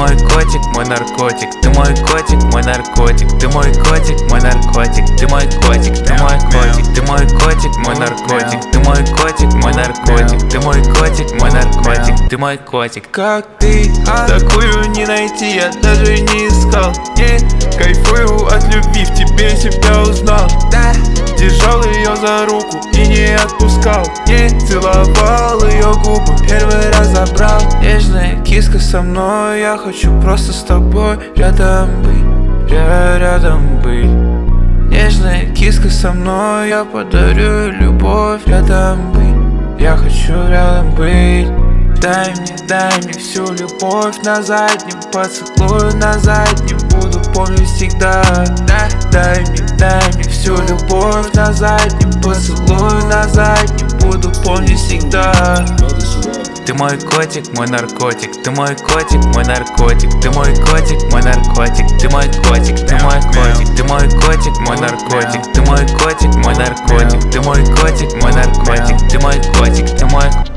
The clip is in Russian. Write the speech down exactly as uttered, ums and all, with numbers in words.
мой котик, мой наркотик. Ты мой котик, мой наркотик. Ты мой котик, мой наркотик. Ты мой котик, ты мой котик. Ты мой котик, мой наркотик. Ты мой котик, мой наркотик. Ты мой котик, мой наркотик. Ты мой котик. Как ты, такую не найти, я даже не искал. Не кайфую от любви, в тебе себя узнал. Да, держал ее за руку и не отпускал. Не целовал ее губы, первый раз забрал. Нежная киска со мной, я хочу просто с тобой рядом быть, ря рядом быть. Нежная киска со мной, я подарю любовь рядом быть. Я хочу рядом быть. Дай мне, дай мне всю любовь на заднем, поцелую на заднем, буду помнить всегда. Да, дай мне, дай мне всю любовь на заднем, поцелую на заднем, буду помнить всегда. Ты мой котик, мой наркотик. Ты мой котик, мой наркотик. Ты мой котик, мой наркотик. Ты мой котик, ты мой котик. Ты мой котик, мой наркотик. Ты мой котик, мой наркотик. Ты мой котик, мой наркотик. Ты мой котик, ты мой